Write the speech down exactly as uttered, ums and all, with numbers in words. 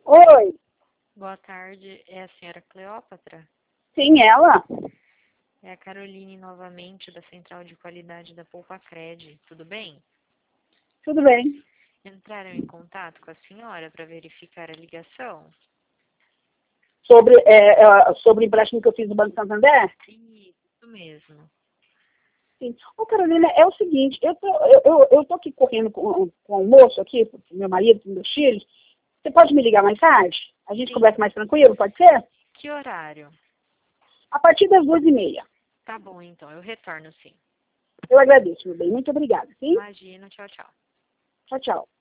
Oi, Boa tarde, é a senhora Cleópatra? sim, ela? É a Caroline novamente, da Central de Qualidade da Poupacred. Tudo bem? Tudo bem. Entraram em contato com a senhora para verificar a ligação? Sobre, é, é, sobre o empréstimo que eu fiz no Banco Santander? Isso, isso mesmo. Sim. Ô, Carolina, é o seguinte, eu tô, eu, eu, eu tô aqui correndo com, com o moço aqui, com meu marido, com meus filhos. Você pode me ligar mais tarde? A gente Sim. conversa mais tranquilo, pode ser? Que horário? A partir das duas e meia. Tá bom, então, eu retorno sim. Eu agradeço, meu bem. Muito obrigada, sim? Imagino, tchau, tchau. Tchau, tchau.